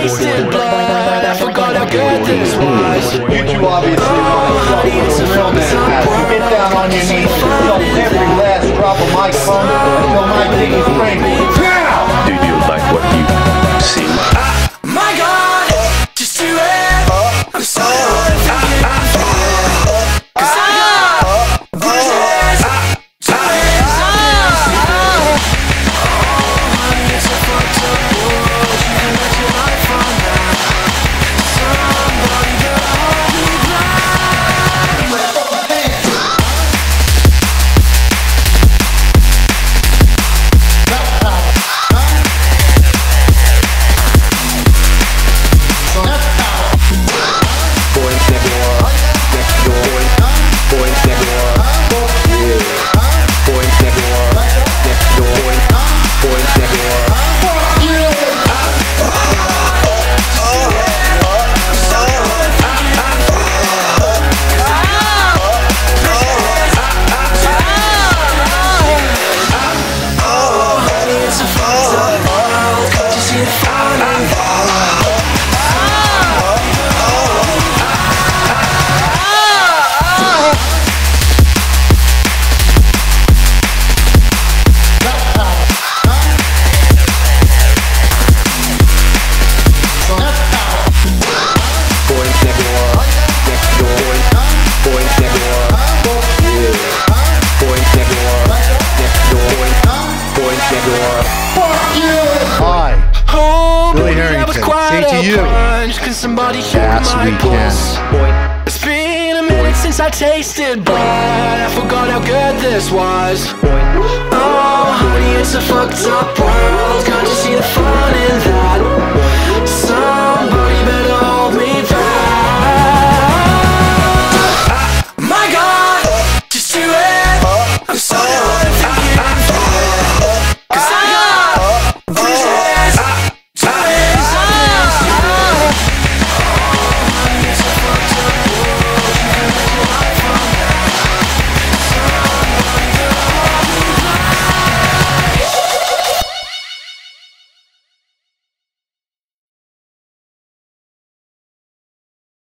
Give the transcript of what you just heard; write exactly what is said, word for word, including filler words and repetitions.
tasted blood, I forgot how good this was. You two obviously want to know what a real man has. You get down on your knees and dump every last drop of my fun until my dick is framed. Do you like what you see? My God, just do it. I'm so hard to get cause I got business to it. Oh, honey, it's a fucked up world. You can let your life on that. Somebody better hold me Hi, Billy Harrington, say to you, yes, we can. It's been a minute since I tasted blood, I forgot how good this was. Oh, honey, it's a fucked up world, can't you see the fun in that?